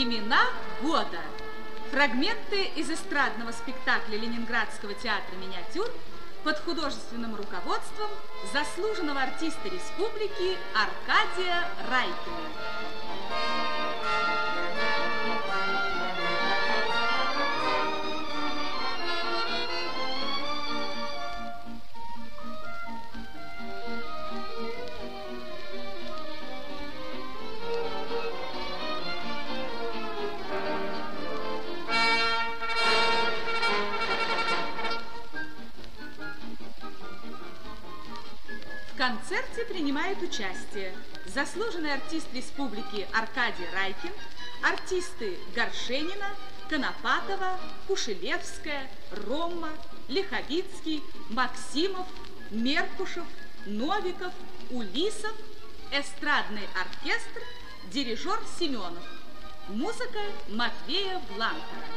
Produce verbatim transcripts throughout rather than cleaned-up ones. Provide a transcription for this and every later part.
Времена года. Фрагменты из эстрадного спектакля Ленинградского театра «Миниатюр» под художественным руководством заслуженного артиста республики Аркадия Райкина. В концерте принимают участие заслуженный артист республики Аркадий Райкин, артисты Горшенина, Конопатова, Кушелевская, Ромма, Лиховицкий, Максимов, Меркушев, Новиков, Улисов, эстрадный оркестр, дирижер Семенов. Музыка Матвея Бланка.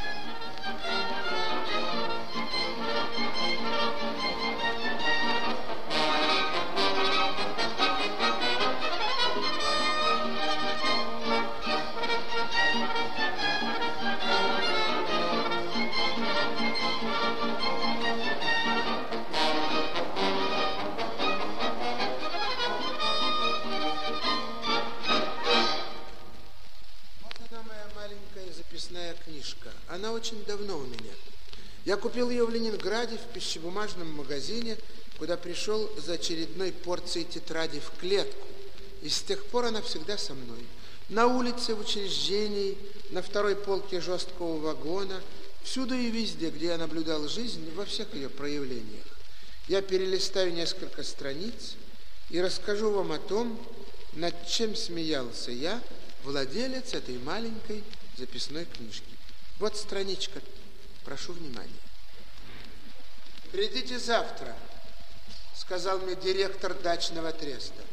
Книжка. Она очень давно у меня. Я купил ее в Ленинграде в пищебумажном магазине, куда пришел за очередной порцией тетради в клетку. И с тех пор она всегда со мной. На улице, в учреждении, на второй полке жесткого вагона, всюду и везде, где я наблюдал жизнь во всех ее проявлениях. Я перелистаю несколько страниц и расскажу вам о том, над чем смеялся я, владелец этой маленькой записной книжки. Вот страничка. Прошу внимания. «Придите завтра», сказал мне директор дачного треста.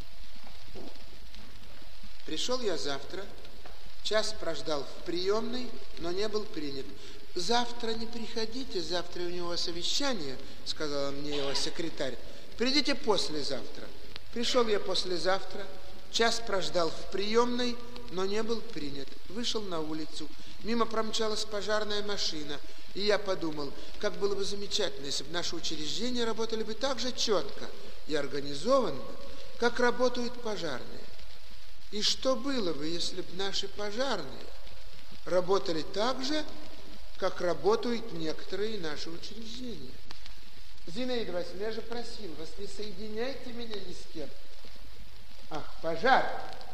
Пришел я завтра, час прождал в приемной, но не был принят. «Завтра не приходите, завтра у него совещание», сказала мне его секретарь. «Придите послезавтра». Пришел я послезавтра, час прождал в приемной, но не был принят. Вышел на улицу. Мимо промчалась пожарная машина. И я подумал, как было бы замечательно, если бы наши учреждения работали бы так же четко и организованно, как работают пожарные. И что было бы, если бы наши пожарные работали так же, как работают некоторые наши учреждения? Зинаида Васильевна, я же просил вас, не соединяйте меня ни с кем. Ах, пожар!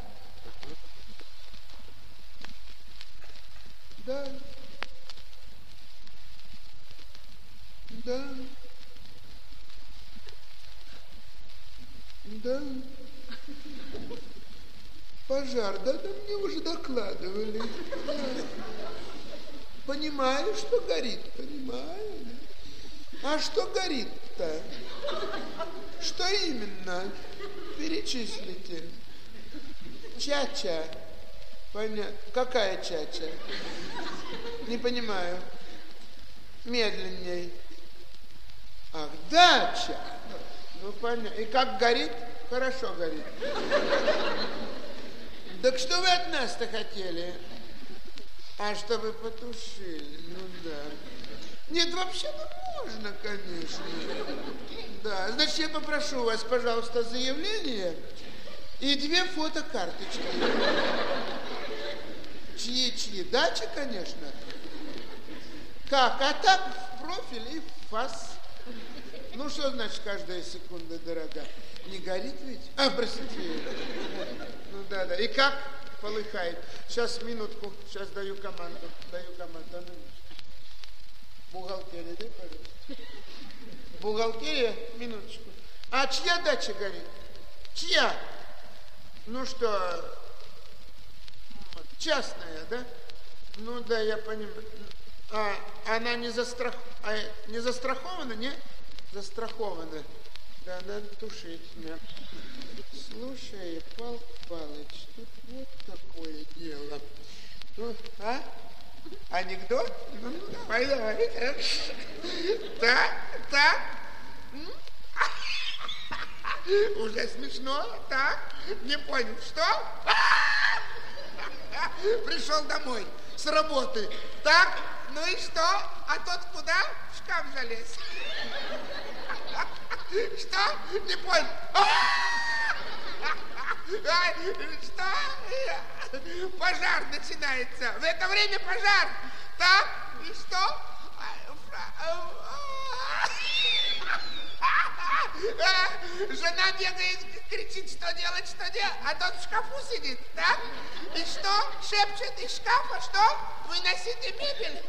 Да. Да. Да. Пожар, да, да мне уже докладывали. Да. Понимаю, что горит, понимаю. А что горит-то? Что именно? Перечислите. Чача. Понятно. Какая чача? Не понимаю. Медленней. Ах, дача. Ну, понятно. И как горит? Хорошо горит. Так что вы от нас-то хотели? А чтобы потушили. Ну, да. Нет, вообще-то можно, конечно. Да, значит, я попрошу вас, пожалуйста, заявление и две фотокарточки. Чьи-чьи? Дачи, конечно. Как? А так в профиль и в фас. Ну, что значит каждая секунда дорога? Не горит ведь? А, простите. Ну, да-да. И как полыхает? Сейчас, минутку. Сейчас даю команду. Даю команду. Бухгалтерия, дай, пожалуйста. Бухгалтерия? Минуточку. А чья дача горит? Чья? Ну что, частная, да? Ну да, я понимаю. А она не, застрах... а, не застрахована, не? Застрахована. Да, надо тушить. Да. Слушай, Пал Палыч, тут вот такое дело. Ну, а? Анекдот? Ну, ну давай, давай. Так, так. Уже смешно, так? Не понял, что? Пришел домой с работы. Так, ну и что? А тот куда? В шкаф залез. Что? Не понял. Что? Пожар начинается. В это время пожар. Так, и что? Жена бегает, кричит, что делать, что делать, а тот в шкафу сидит, так? И что? Шепчет из шкафа, что? Выносите мебель.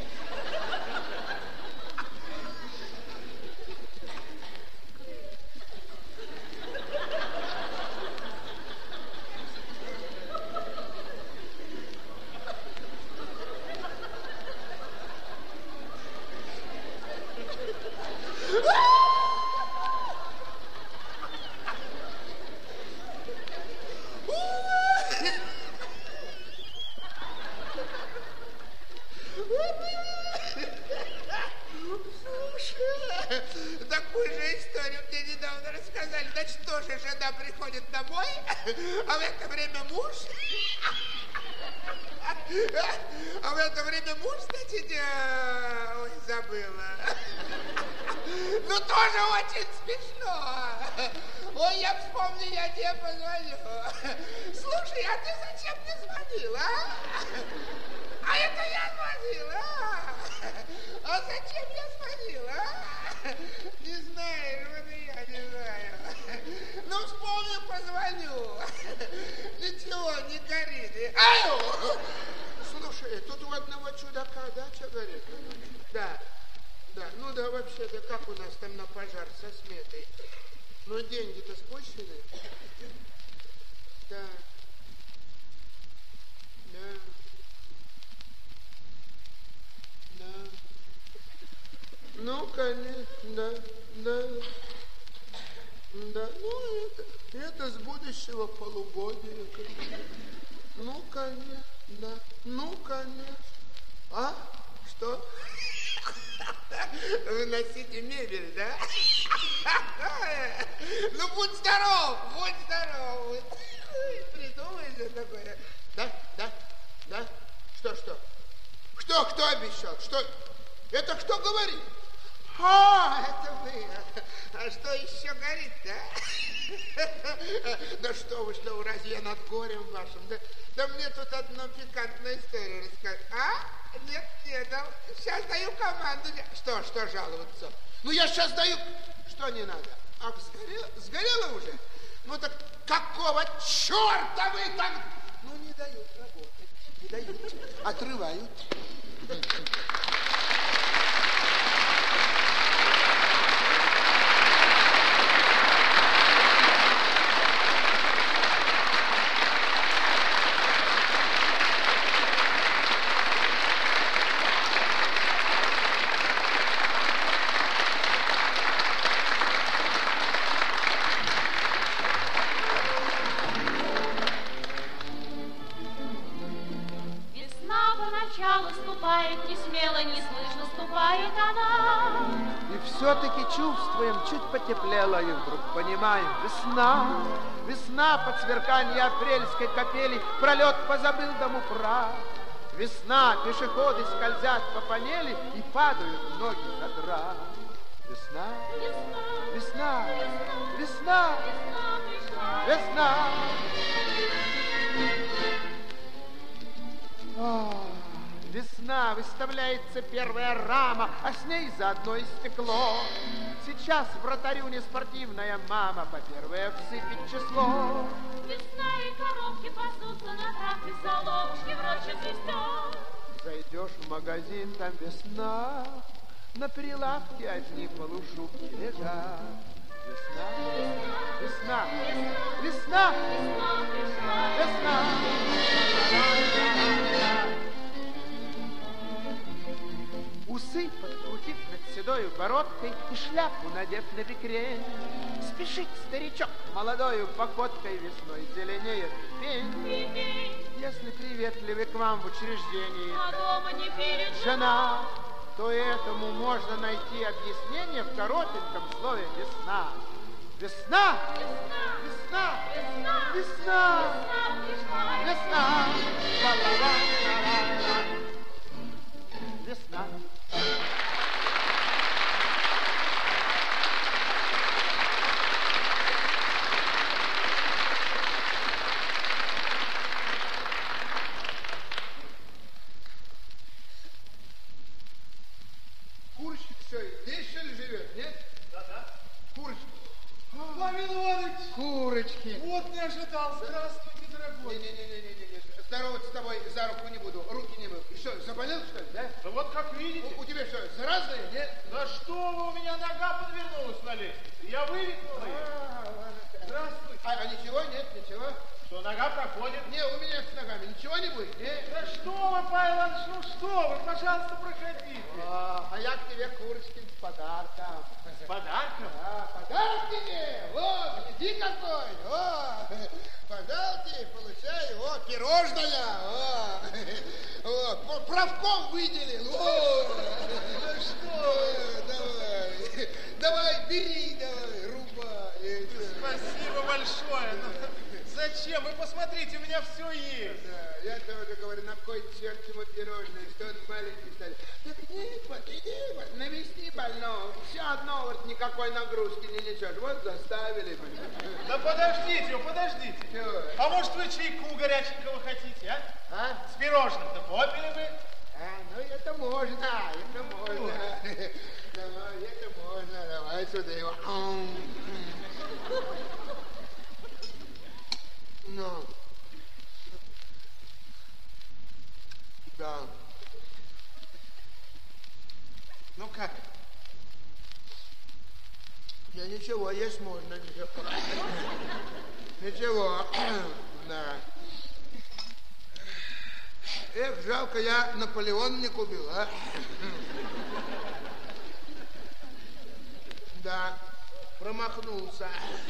Такую же историю мне недавно рассказали. Значит, тоже жена приходит домой, а в это время муж... А в это время муж, значит, ой, забыла. Ну, тоже очень смешно. Ой, я вспомню, я тебе позвоню. Слушай, а ты зачем мне звонил, а? А это я звонил, а? А зачем я звонил, а? Не знаешь, вот и я не знаю. Ну, вспомню, позвоню. Ничего, не горит. Аю! Слушай, тут у одного чудака, да, что говорит? Да, да. Ну да, вообще-то, как у нас там на пожар со сметой? Ну, деньги-то спущены? Да. Да. Да. Ну, конечно, да, да. Да, ну, это, это с будущего полугодия. Ну, конечно, да. Ну, конечно. А? Что? Выносите мебель, да? Ну, будь здоров, будь здоров. Придумай же такое. Да, да, да. Что, что? Кто, кто обещал? Что? Это кто говорит? А, это вы. А что еще горит, да? Да что вы, что вы, разве я над горем вашим? Да, да мне тут одну пикантную историю рассказать. А? Нет, нет, да, сейчас даю команду. Что, что жаловаться? Ну, я сейчас даю... Что не надо? Ах, сгорело? Сгорело уже? Ну, так какого черта вы так... Ну, не дают работать, не дают, отрывают. Не смело, не слышно ступает она. И все-таки чувствуем, чуть потеплело, и вдруг понимаем, весна, весна под сверканье апрельской капели, пролет позабыл дому прав. Весна, пешеходы скользят по панели и падают ноги задрав. Весна, весна, весна, весна, весна, весна. О, весна, выставляется первая рама, а с ней заодно и стекло. Сейчас вратарю неспортивная мама по первое всыпет число. Весна и коробки пасутся на тракте, соловушки в роще свистят. Зайдешь в магазин, там весна, на прилавке одни полушубки лежат. Весна, весна, весна, весна, весна, весна. Усы подкрутив над седою бородкой и шляпу надев на бекрень, спешит старичок молодою походкой, весной зеленеет пень. Если приветливый к вам в учреждении а дома не перед жена, то этому можно найти объяснение в коротеньком слове «весна». Весна! Весна! весна, Весна! весна, Весна! Весна! курочки. Вот не ожидал. Здравствуйте, дорогой. Не-не-не-не-не. Здороваться с тобой за руку не буду. Руки не мыл. И что, заболел, что ли, да? Да вот как видите. У, у тебя что, заразное, нет? Да что вы, у меня нога подвернулась на лестнице. Я вывихнул ее. А, ладно. Здравствуйте. А, а ничего, нет, ничего? Что, нога проходит? Не, у меня с ногами ничего не будет, нет? Да что вы, Павел Иванович, ну что вы, пожалуйста, проходите. А, а я к тебе, Курочкин, с подарком. С подарком? Да, подарок тебе. Вот, гляди какой. О, пожалуйте, получай. О, пирожная. О, о, правком выделил. О, Да что? давай, давай, бери, давай, рубай. Спасибо большое. Ну, зачем? Вы посмотрите, у меня все есть. Да, я тоже говорю, на кой черт ему пирожные, что он маленький стали. Так иди, вот, иди, вот, навести больного. Все одно, вот, никакой нагрузки не несешь. Вот заставили. Да подождите, подождите. Чего? А может вы чайку горяченького хотите, а? А? С пирожным-то попили бы? А, ну это можно, это можно. Давай, это можно, давай сюда его. Ну. Да. Ну как? Да ничего, есть можно. Ничего. Ничего. Да. Эх, жалко, я Наполеон не купил, а? Да, промахнулся.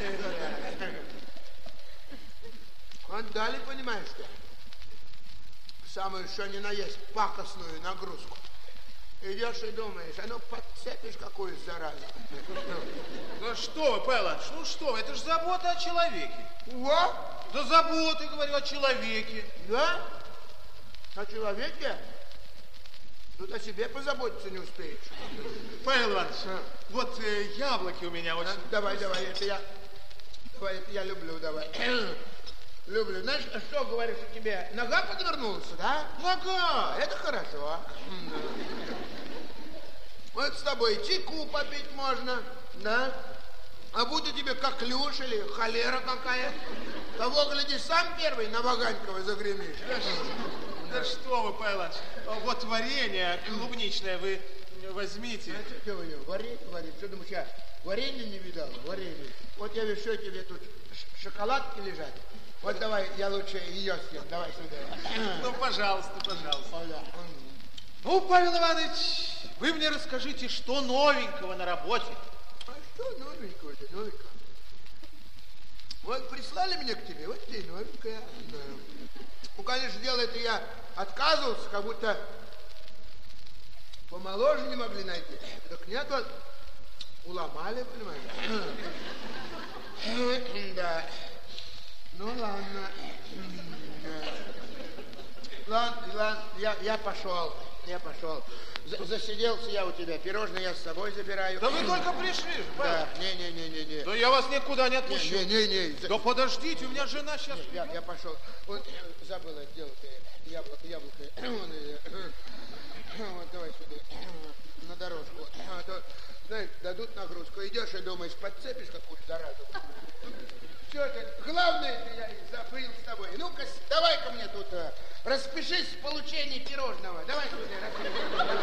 Отдали, понимаешь, что? Самую, что ни на есть, пакостную нагрузку. Идешь и думаешь, а ну подцепишь какую заразу. Ну что вы, Павел Иванович, ну что вы, это же забота о человеке. Во? Да забота, говорю, о человеке. Да? О человеке? Тут о себе позаботиться не успеешь. Павел Иванович, А. вот э, яблоки у меня очень... А, давай, давай, это я, давай, это я люблю, давай. Люблю. Знаешь, что говоришь о тебе? Нога подвернулась, да? Нога! Это хорошо. Вот с тобой чайку попить можно, да? А будто тебе коклюш или холера какая. Того, гляди, сам первый на Ваганькова загремишь. Да что вы, Павел Иванович, вот варенье клубничное вы возьмите. А что вы, варенье, варенье? Что думаешь, я варенье не видал? Варенье. Вот я вижу, что тебе тут ш- шоколадки лежат. Вот давай, я лучше ее съем. Давай сюда. Ну, пожалуйста, пожалуйста. Ну, Павел Иванович, вы мне расскажите, что новенького на работе? А что новенького-то, новенького? Вот прислали меня к тебе, вот тебе новенькая. Да. Ну, конечно, дело это я отказывался, как будто помоложе не могли найти. Так нет, вот уломали, понимаешь? Да. Ну, ладно. Ладно, ладно, я, я пошел, я пошел. За- засиделся я у тебя, пирожные я с собой забираю. Да вы только пришли же, Павел. Да, не-не-не-не-не. Да я вас никуда не отпущу. Не-не-не. Да подождите, у меня жена сейчас... Я, я пошел. Вот э, забыл это дело. Яблоко, яблоко. Вон, э, Вот, давай сюда. На дорожку. А то, знаешь, дадут нагрузку. Идешь и думаешь, подцепишь какую-то заразу. Все это, главное, я и забыл с тобой. Ну-ка, давай ко мне тут, э, распишись в получении пирожного. Давай сюда, распишись.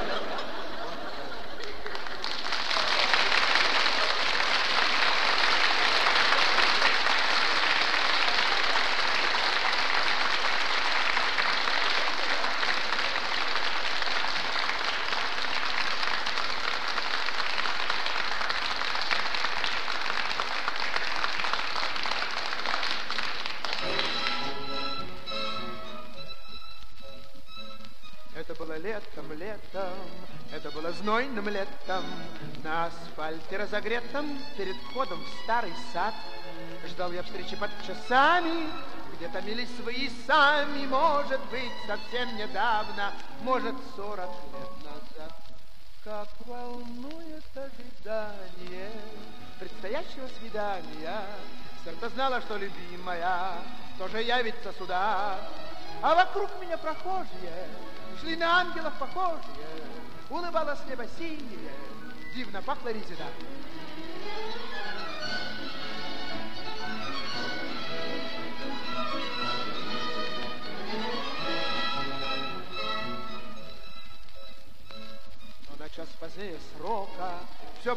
Это было летом, летом, это было знойным летом. На асфальте разогретом перед входом в старый сад ждал я встречи под часами, где томились свои сами, может быть, совсем недавно, может, сорок лет назад. Как волнует ожидание предстоящего свидания. Сердце знало, что любимая тоже явится сюда, а вокруг меня прохожие шли на ангелов похожие, улыбалось небо синее, дивно пахло резина.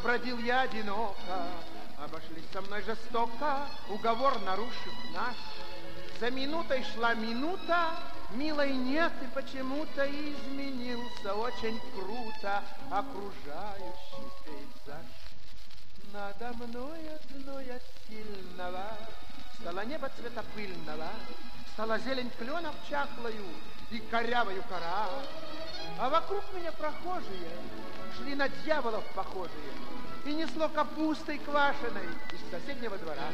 бродил я одиноко. Обошлись со мной жестоко, уговор нарушив наш. За минутой шла минута, милой нет, и почему-то изменился очень круто окружающий пейзаж. Надо мной одной от сильного стало небо цвета пыльного, стала зелень кленов чахлою и корявою кора. А вокруг меня прохожие шли на дьяволов похожие и несло капустой квашеной из соседнего двора.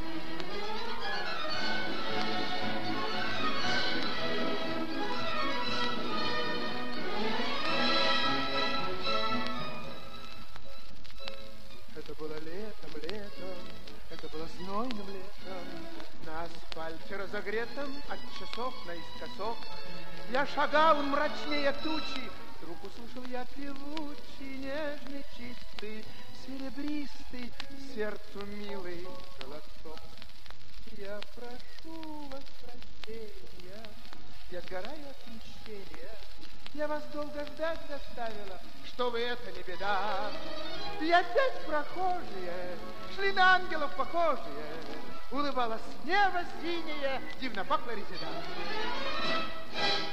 Это было летом, летом, это было знойным летом. На асфальте разогретом от часов наискосок я шагал мрачнее тучи. Вдруг услышал я певучий, нежный, чистый, серебристый, сердцу милый голосок. Я прошу вас прощения, я сгораю от мщения. Я вас долго ждать заставила, что вы это не беда. И опять прохожие шли на ангелов похожие. Улыбалось небо синее, дивно пахло резида.